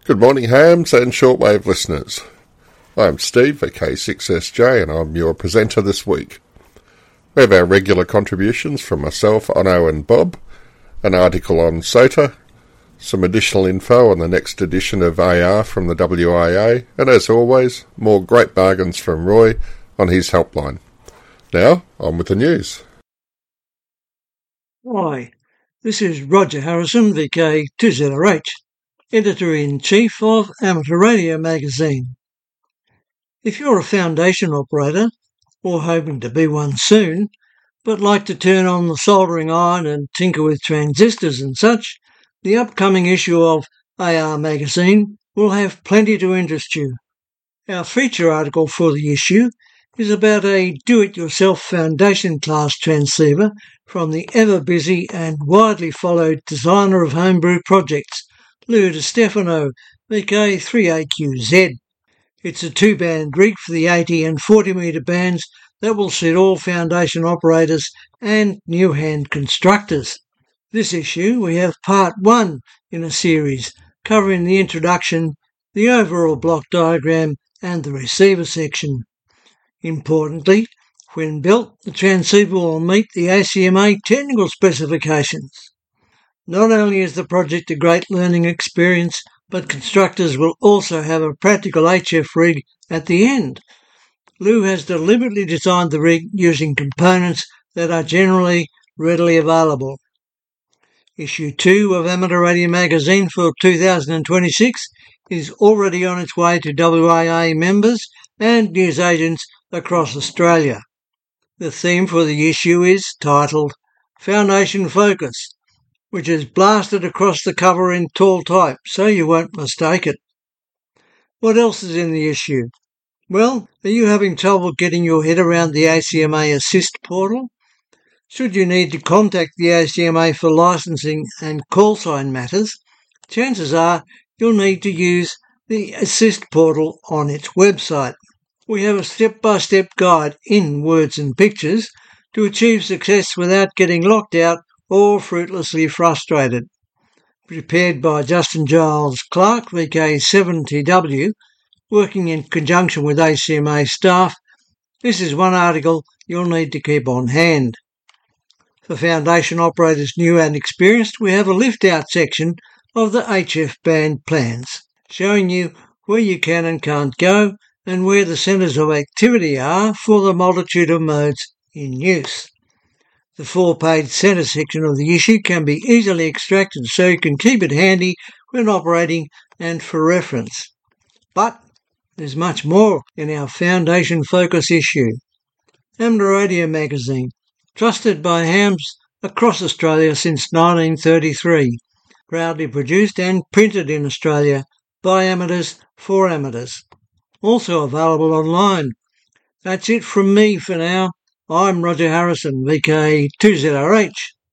Good morning, hams and shortwave listeners. I'm Steve, VK6SJ, and I'm your presenter this week. We have our regular contributions from myself, Onno and Bob, an article on SOTA, some additional info on the next edition of AR from the WIA, and as always, more great bargains from Roy on his helpline. Now, on with the news. Hi, this is Roger Harrison, VK2ZRH, Editor-in-Chief of Amateur Radio Magazine. If you're a foundation operator, or hoping to be one soon, but like to turn on the soldering iron and tinker with transistors and such, the upcoming issue of AR Magazine will have plenty to interest you. Our feature article for the issue is about a do-it-yourself foundation class transceiver from the ever-busy and widely followed designer of homebrew projects, Lou DiStefano, VK3AQZ. It's a two-band rig for the 80 and 40 metre bands that will suit all foundation operators and new hand constructors. This issue we have part 1 in a series covering the introduction, the overall block diagram and the receiver section. Importantly, when built, the transceiver will meet the ACMA technical specifications. Not only is the project a great learning experience, but constructors will also have a practical HF rig at the end. Lou has deliberately designed the rig using components that are generally readily available. Issue 2 of Amateur Radio Magazine for 2026 is already on its way to WIA members and newsagents across Australia. The theme for the issue is titled Foundation Focus, which is blasted across the cover in tall type, so you won't mistake it. What else is in the issue? Well, are you having trouble getting your head around the ACMA Assist portal? Should you need to contact the ACMA for licensing and call sign matters, chances are you'll need to use the Assist portal on its website. We have a step-by-step guide in words and pictures to achieve success without getting locked out or fruitlessly frustrated. Prepared by Justin Giles Clark, VK7TW, working in conjunction with ACMA staff, this is one article you'll need to keep on hand. For foundation operators new and experienced, we have a lift-out section of the HF band plans, showing you where you can and can't go and where the centres of activity are for the multitude of modes in use. The 4-page centre section of the issue can be easily extracted so you can keep it handy when operating and for reference. But there's much more in our Foundation Focus issue. Amateur Radio Magazine, trusted by hams across Australia since 1933, proudly produced and printed in Australia by amateurs for amateurs. Also available online. That's it from me for now. I'm Roger Harrison, VK2ZRH.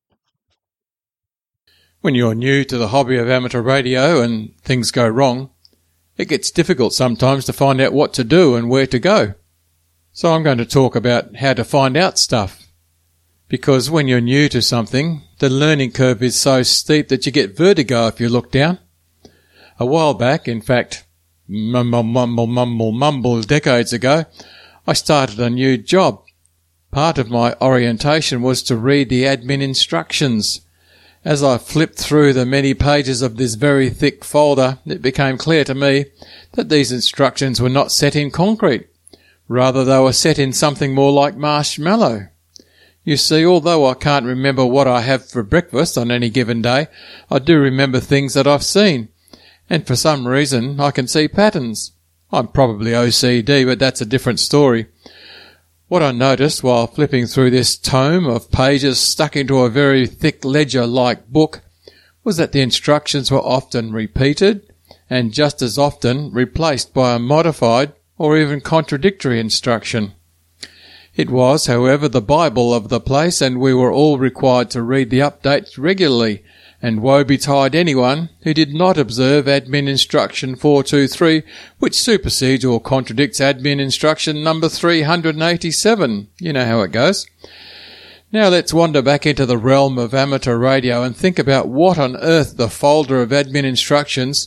When you're new to the hobby of amateur radio and things go wrong, it gets difficult sometimes to find out what to do and where to go. So I'm going to talk about how to find out stuff. Because when you're new to something, the learning curve is so steep that you get vertigo if you look down. A while back, in fact, mumble decades ago, I started a new job. Part of my orientation was to read the admin instructions. As I flipped through the many pages of this very thick folder, it became clear to me that these instructions were not set in concrete. Rather, they were set in something more like marshmallow. You see, although I can't remember what I have for breakfast on any given day, I do remember things that I've seen. And for some reason, I can see patterns. I'm probably OCD, but that's a different story. What I noticed while flipping through this tome of pages stuck into a very thick ledger-like book was that the instructions were often repeated and just as often replaced by a modified or even contradictory instruction. It was, however, the Bible of the place, and we were all required to read the updates regularly, and woe betide anyone who did not observe Admin Instruction 423, which supersedes or contradicts Admin Instruction number 387. You know how it goes. Now let's wander back into the realm of amateur radio and think about what on earth the folder of Admin Instructions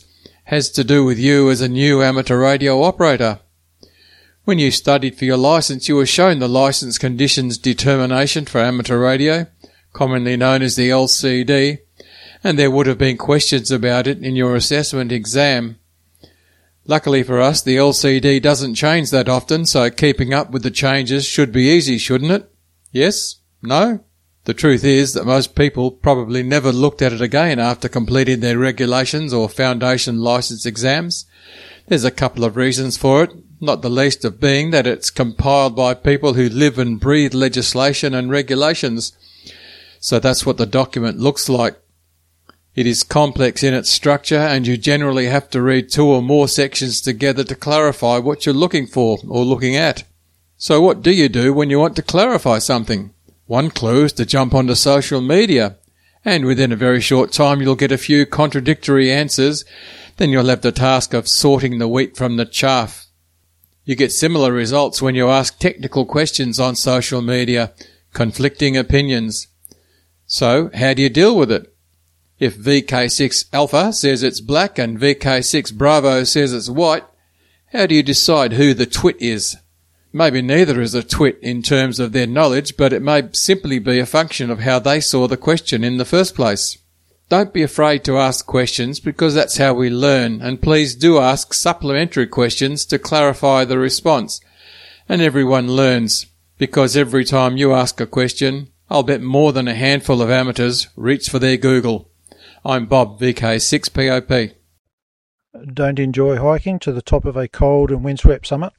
has to do with you as a new amateur radio operator. When you studied for your licence, you were shown the Licence Conditions Determination for Amateur Radio, commonly known as the LCD, and there would have been questions about it in your assessment exam. Luckily for us, the LCD doesn't change that often, so keeping up with the changes should be easy, shouldn't it? Yes? No? The truth is that most people probably never looked at it again after completing their regulations or foundation licence exams. There's a couple of reasons for it, not the least of being that it's compiled by people who live and breathe legislation and regulations. So that's what the document looks like. It is complex in its structure, and you generally have to read 2 or more sections together to clarify what you're looking for or looking at. So what do you do when you want to clarify something? One clue is to jump onto social media, and within a very short time you'll get a few contradictory answers. Then you'll have the task of sorting the wheat from the chaff. You get similar results when you ask technical questions on social media, conflicting opinions. So how do you deal with it? If VK6 Alpha says it's black and VK6 Bravo says it's white, how do you decide who the twit is? Maybe neither is a twit in terms of their knowledge, but it may simply be a function of how they saw the question in the first place. Don't be afraid to ask questions, because that's how we learn, and please do ask supplementary questions to clarify the response. And everyone learns, because every time you ask a question, I'll bet more than a handful of amateurs reach for their Google. I'm Bob, VK6POP. Don't enjoy hiking to the top of a cold and windswept summit?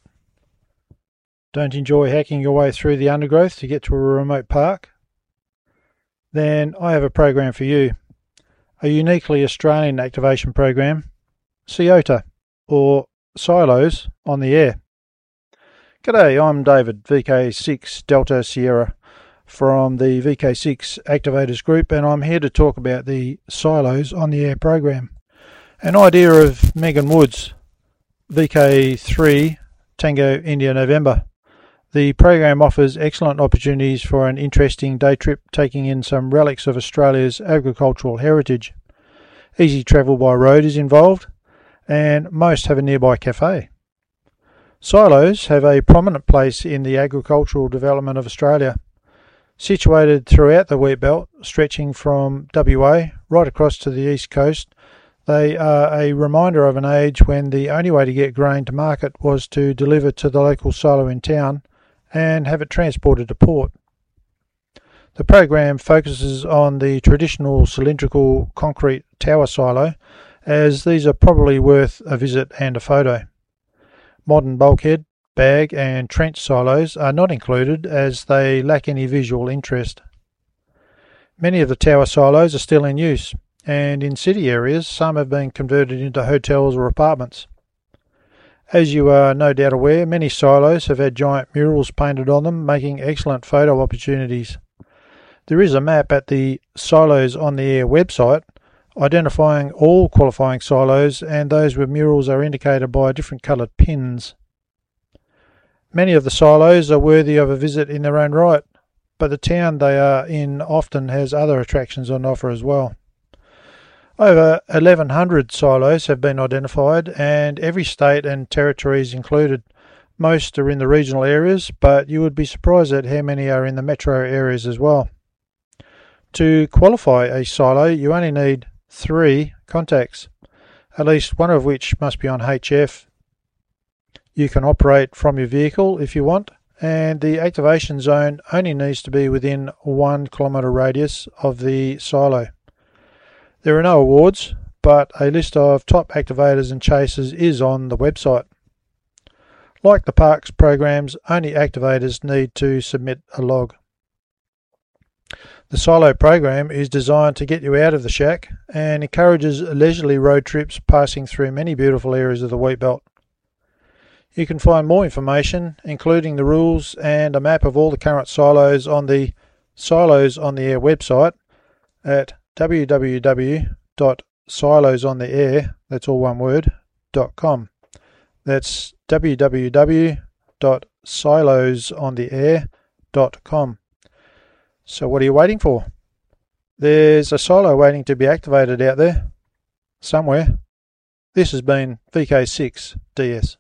Don't enjoy hacking your way through the undergrowth to get to a remote park? Then I have a program for you. A uniquely Australian activation program, SIOTA, or Silos on the Air. G'day, I'm David, VK6 Delta Sierra, from the VK6 Activators Group, and I'm here to talk about the Silos on the Air program. An idea of Megan Woods, VK3 Tango India November. The program offers excellent opportunities for an interesting day trip, taking in some relics of Australia's agricultural heritage. Easy travel by road is involved, and most have a nearby cafe. Silos have a prominent place in the agricultural development of Australia. Situated throughout the wheat belt, stretching from WA right across to the east coast, they are a reminder of an age when the only way to get grain to market was to deliver to the local silo in town and have it transported to port. The program focuses on the traditional cylindrical concrete tower silo, as these are probably worth a visit and a photo. Modern bulkhead, bag and trench silos are not included, as they lack any visual interest. Many of the tower silos are still in use, and in city areas some have been converted into hotels or apartments. As you are no doubt aware, many silos have had giant murals painted on them, making excellent photo opportunities. There is a map at the Silos on the Air website identifying all qualifying silos, and those with murals are indicated by different coloured pins. Many of the silos are worthy of a visit in their own right, but the town they are in often has other attractions on offer as well. Over 1,100 silos have been identified, and every state and territory is included. Most are in the regional areas, but you would be surprised at how many are in the metro areas as well. To qualify a silo, you only need 3 contacts, at least one of which must be on HF. You can operate from your vehicle if you want, and the activation zone only needs to be within 1 kilometre radius of the silo. There are no awards, but a list of top activators and chasers is on the website. Like the parks programs, only activators need to submit a log. The silo program is designed to get you out of the shack and encourages leisurely road trips passing through many beautiful areas of the wheat belt. You can find more information, including the rules and a map of all the current silos, on the Silos on the Air website at www.silosontheair, that's all one word, .com. That's www.silosontheair.com. So what are you waiting for? There's a silo waiting to be activated out there, somewhere. This has been VK6DS.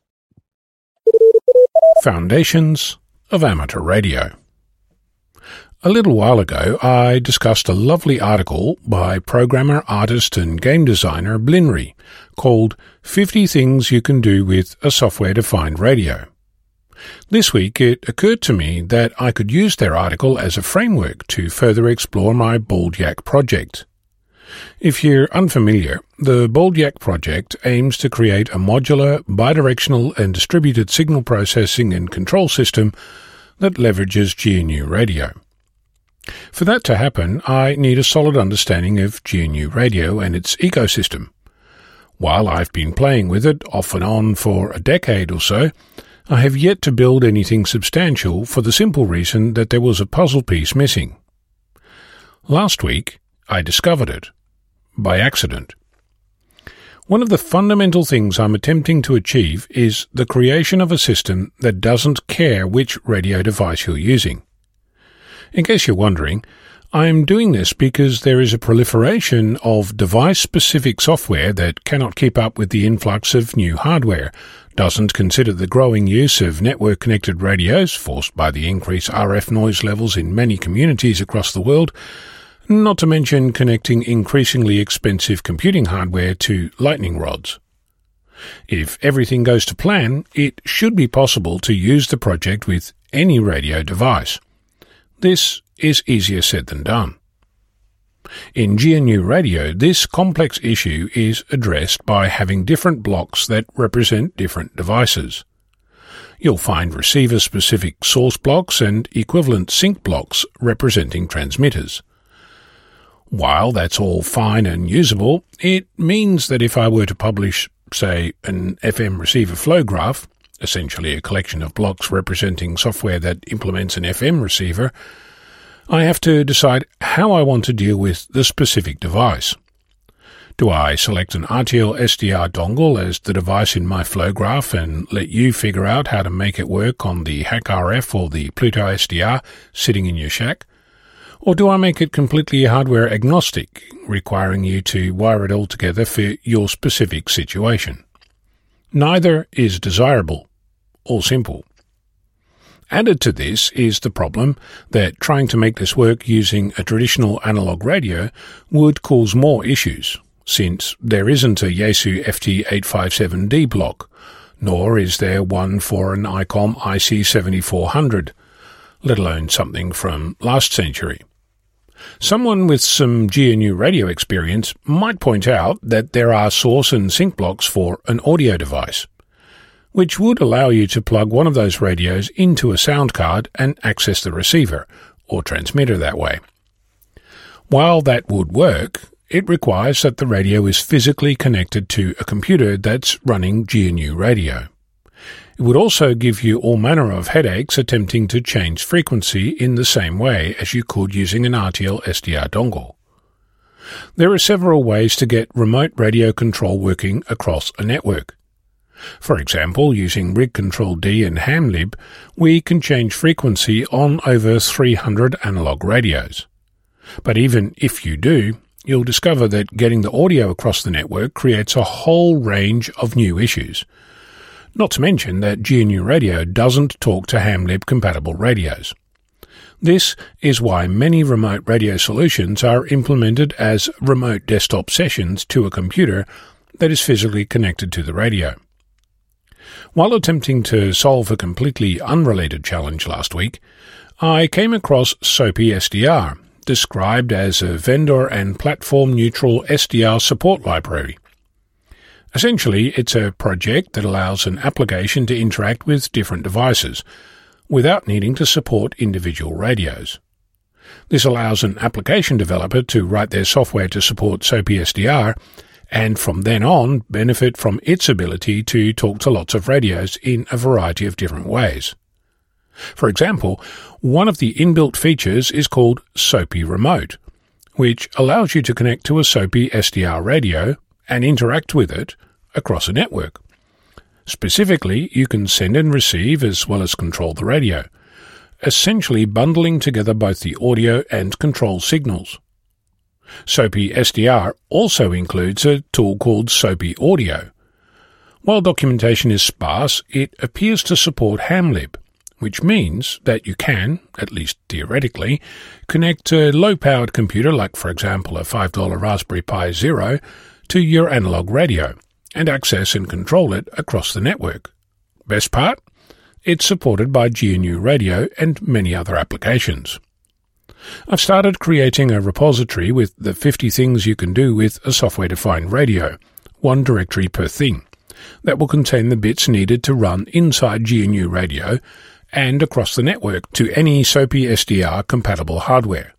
Foundations of Amateur Radio. A little while ago, I discussed a lovely article by programmer, artist and game designer Blinry called 50 Things You Can Do with a Software-Defined Radio. This week, it occurred to me that I could use their article as a framework to further explore my Bald Yak project. If you're unfamiliar, the Bald Yak project aims to create a modular, bidirectional and distributed signal processing and control system that leverages GNU Radio. For that to happen, I need a solid understanding of GNU Radio and its ecosystem. While I've been playing with it off and on for a decade or so, I have yet to build anything substantial for the simple reason that there was a puzzle piece missing. Last week, I discovered it. By accident. One of the fundamental things I'm attempting to achieve is the creation of a system that doesn't care which radio device you're using. In case you're wondering, I'm doing this because there is a proliferation of device-specific software that cannot keep up with the influx of new hardware, doesn't consider the growing use of network-connected radios, forced by the increased RF noise levels in many communities across the world, not to mention connecting increasingly expensive computing hardware to lightning rods. If everything goes to plan, it should be possible to use the project with any radio device. This is easier said than done. In GNU Radio, this complex issue is addressed by having different blocks that represent different devices. You'll find receiver-specific source blocks and equivalent sync blocks representing transmitters. While that's all fine and usable, it means that if I were to publish, say, an FM receiver flow graph, essentially a collection of blocks representing software that implements an FM receiver, I have to decide how I want to deal with the specific device. Do I select an RTL SDR dongle as the device in my flow graph and let you figure out how to make it work on the HackRF or the Pluto SDR sitting in your shack? Or do I make it completely hardware agnostic, requiring you to wire it all together for your specific situation? Neither is desirable or simple. Added to this is the problem that trying to make this work using a traditional analog radio would cause more issues, since there isn't a Yaesu FT857D block, nor is there one for an ICOM IC7400, let alone something from last century. Someone with some GNU radio experience might point out that there are source and sync blocks for an audio device, which would allow you to plug one of those radios into a sound card and access the receiver or transmitter that way. While that would work, it requires that the radio is physically connected to a computer that's running GNU radio. It would also give you all manner of headaches attempting to change frequency in the same way as you could using an RTL SDR dongle. There are several ways to get remote radio control working across a network. For example, using Rig Control D and HamLib, we can change frequency on over 300 analog radios. But even if you do, you'll discover that getting the audio across the network creates a whole range of new issues. Not to mention that GNU Radio doesn't talk to HamLib-compatible radios. This is why many remote radio solutions are implemented as remote desktop sessions to a computer that is physically connected to the radio. While attempting to solve a completely unrelated challenge last week, I came across SOAPy SDR, described as a vendor and platform-neutral SDR support library. Essentially, it's a project that allows an application to interact with different devices, without needing to support individual radios. This allows an application developer to write their software to support SOAPy SDR, and from then on benefit from its ability to talk to lots of radios in a variety of different ways. For example, one of the inbuilt features is called SOAPy Remote, which allows you to connect to a SOAPy SDR radio and interact with it across a network. Specifically, you can send and receive as well as control the radio, essentially bundling together both the audio and control signals. SOAPy SDR also includes a tool called SOAPy Audio, While documentation is sparse, it appears to support HamLib, which means that you can, at least theoretically, connect a low-powered computer, like for example a $5 Raspberry Pi Zero, to your analog radio, and access and control it across the network. Best part? It's supported by GNU Radio and many other applications. I've started creating a repository with the 50 things you can do with a software-defined radio, one directory per thing, that will contain the bits needed to run inside GNU Radio and across the network to any SOPI SDR-compatible hardware.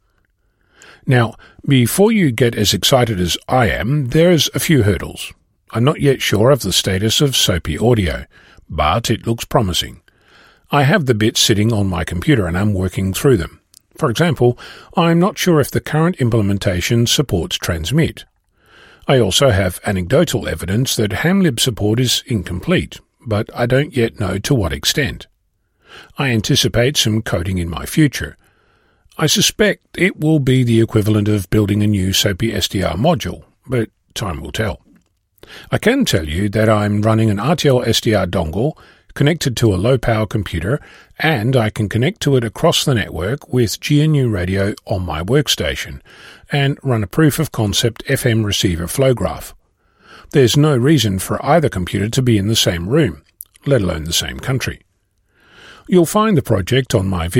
Now, before you get as excited as I am, there's a few hurdles. I'm not yet sure of the status of SOPI audio, but it looks promising. I have the bits sitting on my computer and I'm working through them. For example, I'm not sure if the current implementation supports transmit. I also have anecdotal evidence that HamLib support is incomplete, but I don't yet know to what extent. I anticipate some coding in my future. I suspect it will be the equivalent of building a new SOPI SDR module, but time will tell. I can tell you that I'm running an RTL SDR dongle connected to a low-power computer, and I can connect to it across the network with GNU Radio on my workstation and run a proof-of-concept FM receiver flow graph. There's no reason for either computer to be in the same room, let alone the same country. You'll find the project on my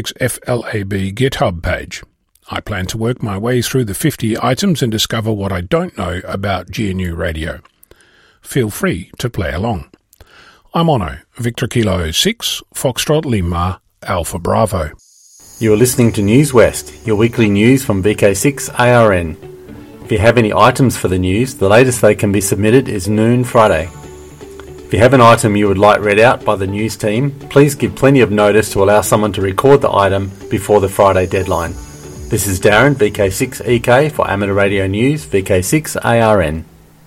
VK6FLAB GitHub page. I plan to work my way through the 50 items and discover what I don't know about GNU Radio. Feel free to play along. I'm Ono, Victor Kilo 6, Foxtrot Lima, Alpha Bravo. You are listening to News West, your weekly news from VK6 ARN. If you have any items for the news, the latest they can be submitted is noon Friday. If you have an item you would like read out by the news team, please give plenty of notice to allow someone to record the item before the Friday deadline. This is Darren, VK6EK for Amateur Radio News, VK6 ARN.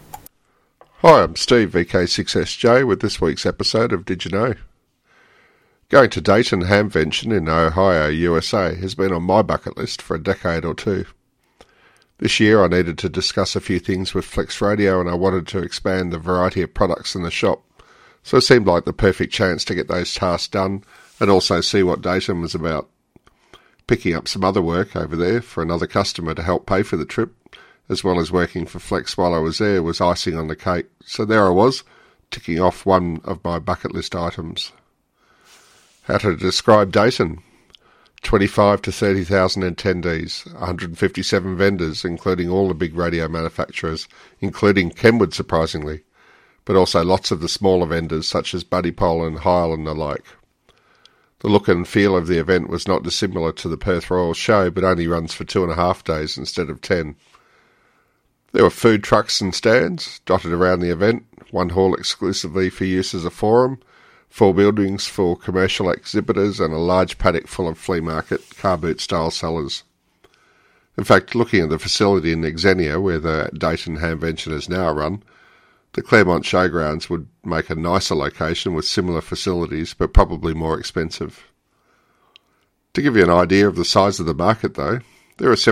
Hi, I'm Steve, VK6SJ, with this week's episode of Did You Know? Going to Dayton Hamvention in Ohio, USA has been on my bucket list for a decade or two. This year I needed to discuss a few things with Flex Radio and I wanted to expand the variety of products in the shop, so it seemed like the perfect chance to get those tasks done and also see what Dayton was about. Picking up some other work over there for another customer to help pay for the trip, as well as working for Flex while I was there, was icing on the cake. So there I was, ticking off one of my bucket list items. How to describe Dayton? 25 to 30,000 attendees, 157 vendors, including all the big radio manufacturers, including Kenwood surprisingly, but also lots of the smaller vendors such as Buddy Pole and Heil and the like. The look and feel of the event was not dissimilar to the Perth Royal Show, but only runs for 2.5 days instead of 10. There were food trucks and stands dotted around the event, one hall exclusively for use as a forum, 4 buildings for commercial exhibitors, and a large paddock full of flea market car boot style sellers. In fact, looking at the facility in Xenia, where the Dayton Hamvention is now run, the Claremont Showgrounds would make a nicer location with similar facilities, but probably more expensive. To give you an idea of the size of the market, though, there are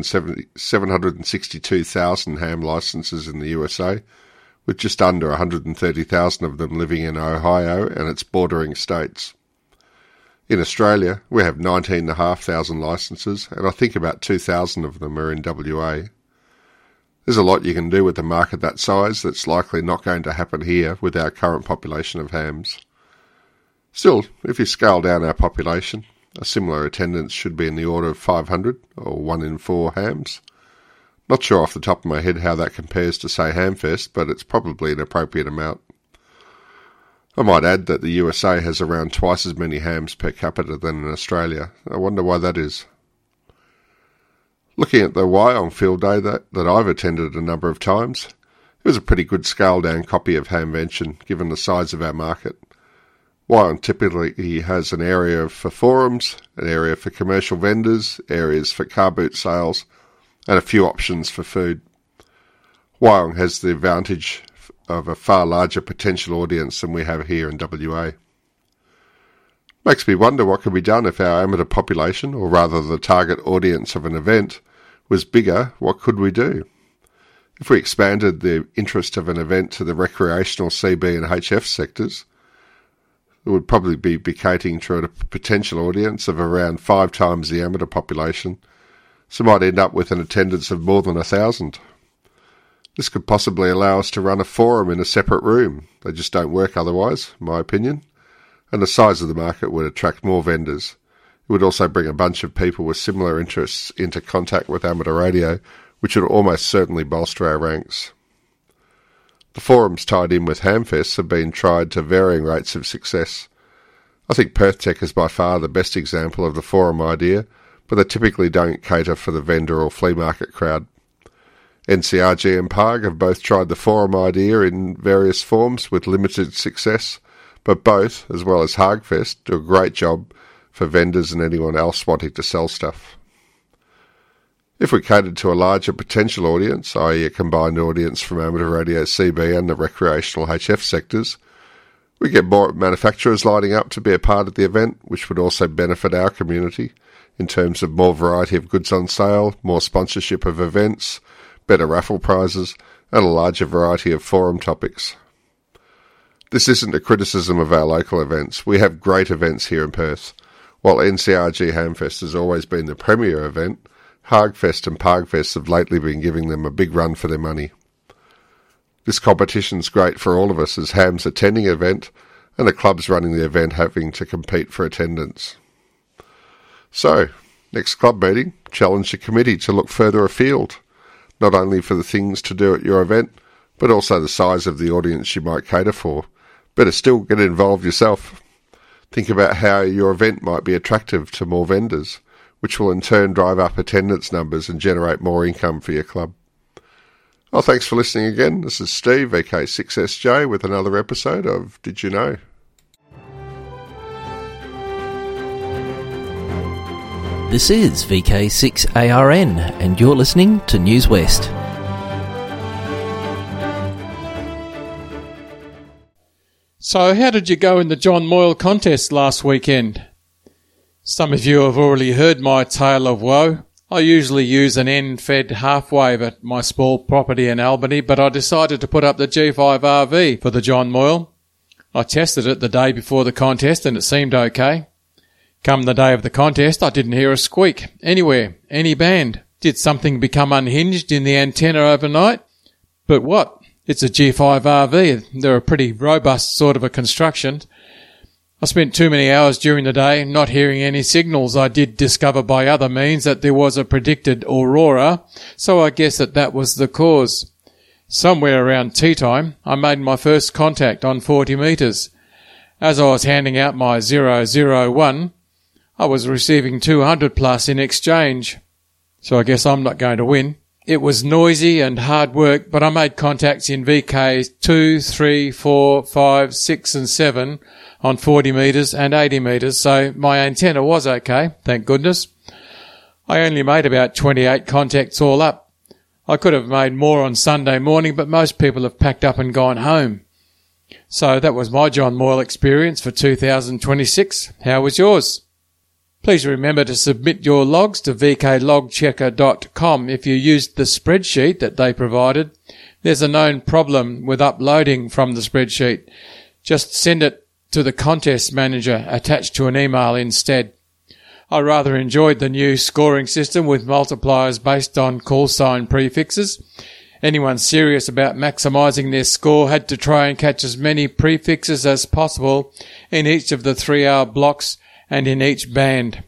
762,000 ham licenses in the USA, with just under 130,000 of them living in Ohio and its bordering states. In Australia, we have 19,500 licenses, and I think about 2,000 of them are in WA. There's a lot you can do with a market that size that's likely not going to happen here with our current population of hams. Still, if you scale down our population, a similar attendance should be in the order of 500, or 1 in 4 hams. Not sure off the top of my head how that compares to, say, Hamfest, but it's probably an appropriate amount. I might add that the USA has around twice as many hams per capita than in Australia. I wonder why that is. Looking at the Wyong Field Day that I've attended a number of times, it was a pretty good scaled-down copy of Hamvention, given the size of our market. Wyong typically has an area for forums, an area for commercial vendors, areas for car boot sales, and a few options for food. Wyong has the advantage of a far larger potential audience than we have here in WA. Makes me wonder what could be done if our amateur population, or rather the target audience of an event, was bigger. What could we do? If we expanded the interest of an event to the recreational CB and HF sectors, it would probably be catering to a potential audience of around 5 times the amateur population, so might end up with an attendance of more than 1,000. This could possibly allow us to run a forum in a separate room. They just don't work otherwise, in my opinion, and the size of the market would attract more vendors. It would also bring a bunch of people with similar interests into contact with amateur radio, which would almost certainly bolster our ranks. The forums tied in with Hamfests have been tried to varying rates of success. I think Perth Tech is by far the best example of the forum idea, but they typically don't cater for the vendor or flea market crowd. NCRG and PARG have both tried the forum idea in various forms with limited success, but both, as well as Hagfest, do a great job for vendors and anyone else wanting to sell stuff. If we catered to a larger potential audience, i.e. a combined audience from amateur radio CB and the recreational HF sectors, we get more manufacturers lining up to be a part of the event, which would also benefit our community in terms of more variety of goods on sale, more sponsorship of events, better raffle prizes, and a larger variety of forum topics. This isn't a criticism of our local events. We have great events here in Perth. While NCRG Hamfest has always been the premier event, Hagfest and Pargfest have lately been giving them a big run for their money. This competition's great for all of us as Ham's attending an event and the clubs running the event having to compete for attendance. So, next club meeting, challenge the committee to look further afield, not only for the things to do at your event, but also the size of the audience you might cater for. Better still, get involved yourself. Think about how your event might be attractive to more vendors, which will in turn drive up attendance numbers and generate more income for your club. Well, thanks for listening again. This is Steve, VK6SJ, with another episode of Did You Know? This is VK6ARN, and you're listening to News West. So, how did you go in the John Moyle contest last weekend? Some of you have already heard my tale of woe. I usually use an end-fed half-wave at my small property in Albany, but I decided to put up the G5RV for the John Moyle. I tested it the day before the contest and it seemed okay. Come the day of the contest, I didn't hear a squeak anywhere, any band. Did something become unhinged in the antenna overnight? But what? It's a G5RV. They're a pretty robust sort of a construction. I spent too many hours during the day not hearing any signals. I did discover by other means that there was a predicted aurora, so I guess that was the cause. Somewhere around tea time, I made my first contact on 40 metres. As I was handing out my 001, I was receiving 200 plus in exchange. So I guess I'm not going to win. It was noisy and hard work, but I made contacts in VK 2, 3, 4, 5, 6 and 7 on 40 metres and 80 metres, so my antenna was okay, thank goodness. I only made about 28 contacts all up. I could have made more on Sunday morning, but most people have packed up and gone home. So that was my John Moyle experience for 2026. How was yours? Please remember to submit your logs to vklogchecker.com if you used the spreadsheet that they provided. There's a known problem with uploading from the spreadsheet. Just send it to the contest manager attached to an email instead. I rather enjoyed the new scoring system with multipliers based on call sign prefixes. Anyone serious about maximising their score had to try and catch as many prefixes as possible in each of the 3-hour blocks and in each band.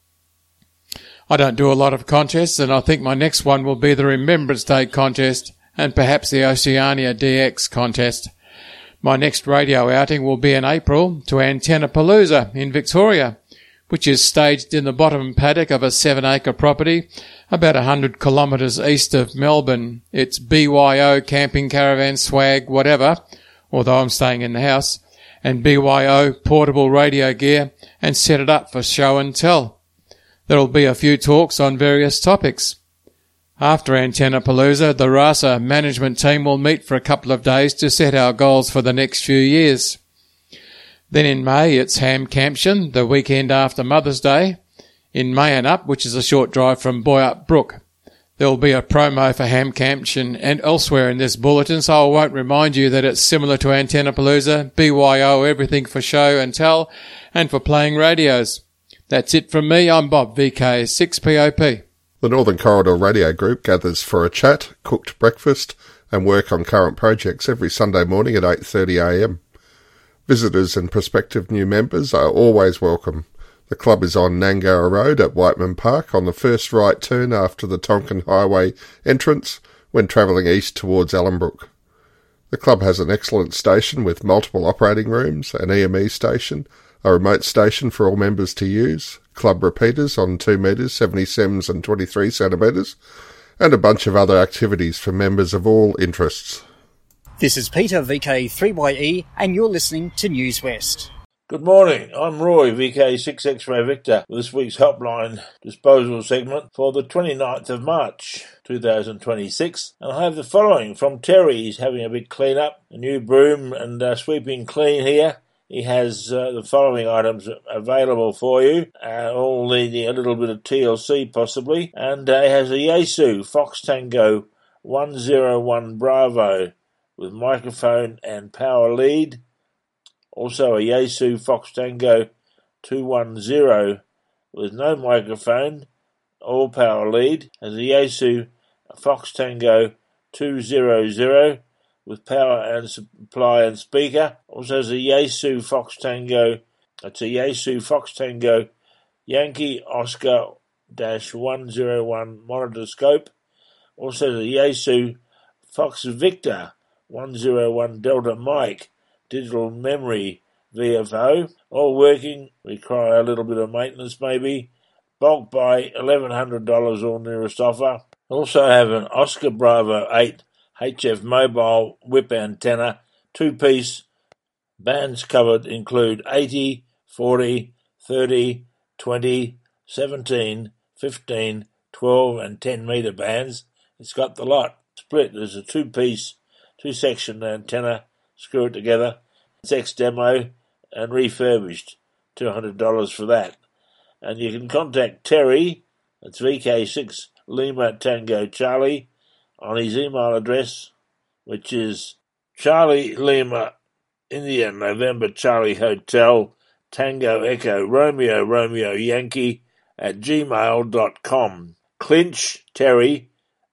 I don't do a lot of contests, and I think my next one will be the Remembrance Day contest and perhaps the Oceania DX contest. My next radio outing will be in April to Antennapalooza in Victoria, which is staged in the bottom paddock of a 7-acre property about 100 kilometres east of Melbourne. It's BYO camping caravan swag whatever, although I'm staying in the house, and BYO portable radio gear, and set it up for show and tell. There'll be a few talks on various topics. After Antennapalooza, the RASA management team will meet for a couple of days to set our goals for the next few years. Then in May, it's Ham Camption, the weekend after Mother's Day, in Mayanup, which is a short drive from Boyup Brook. There will be a promo for Ham Camden and elsewhere in this bulletin, so I won't remind you that it's similar to Antennapalooza, BYO, everything for show and tell, and for playing radios. That's it from me. I'm Bob, VK6POP. The Northern Corridor Radio Group gathers for a chat, cooked breakfast and work on current projects every Sunday morning at 8:30am. Visitors and prospective new members are always welcome. The club is on Nangarra Road at Whiteman Park on the first right turn after the Tonkin Highway entrance when travelling east towards Ellenbrook. The club has an excellent station with multiple operating rooms, an EME station, a remote station for all members to use, club repeaters on 2 metres, 70 cms and 23 centimetres, and a bunch of other activities for members of all interests. This is Peter, VK3YE, and you're listening to News West. Good morning, I'm Roy, VK6 X-Ray Victor, with this week's Helpline Disposal segment for the 29th of March 2026. And I have the following from Terry. He's having a big clean up, a new broom and sweeping clean here. He has the following items available for you, all needing a little bit of TLC possibly. And he has a Yaesu Fox Tango 101 Bravo with microphone and power lead. Also a Yaesu Fox Tango 210 with no microphone, all power lead. Has a Yaesu Fox Tango 200 with power and supply and speaker. Also has a Yaesu Fox Tango, that's a Yaesu Fox Tango Yankee Oscar -101 monitor scope. Also has a Yaesu Fox Victor 101 Delta mic, digital memory VFO, all working, require a little bit of maintenance maybe. Bulk buy $1,100 or nearest offer. Also have an Oscar Bravo 8 HF mobile whip antenna, 2-piece. Bands covered include 80, 40, 30, 20, 17, 15, 12 and 10 metre bands. It's got the lot. Split, there's a 2-piece, 2-section antenna, screw it together. It's ex-demo and refurbished, $200 for that. And you can contact Terry, that's VK6 Lima Tango Charlie, on his email address, which is Charlie Lima India November Charlie Hotel Tango Echo Romeo Romeo Yankee @gmail.com. Clinch Terry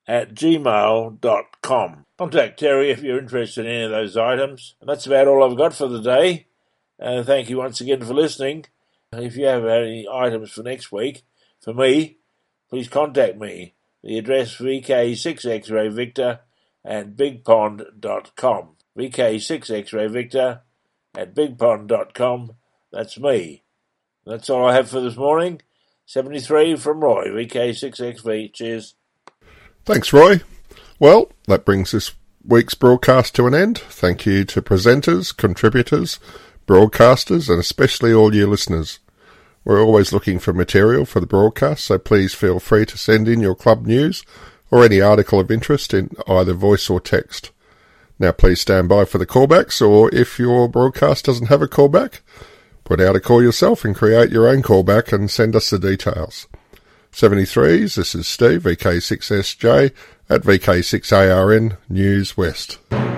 @gmail.com. Contact Terry if you're interested in any of those items. And that's about all I've got for the day. Thank you once again for listening. If you have any items for next week, for me, please contact me. The address VK6 X-Ray Victor @bigpond.com. VK6 X-Ray Victor @bigpond.com. That's me. That's all I have for this morning. 73 from Roy, VK6XV. Cheers. Thanks, Roy. Well, that brings this week's broadcast to an end. Thank you to presenters, contributors, broadcasters, and especially all you listeners. We're always looking for material for the broadcast, so please feel free to send in your club news or any article of interest in either voice or text. Now please stand by for the callbacks, or if your broadcast doesn't have a callback, put out a call yourself and create your own callback and send us the details. 73s, this is Steve, VK6SJ, at VK6ARN News West.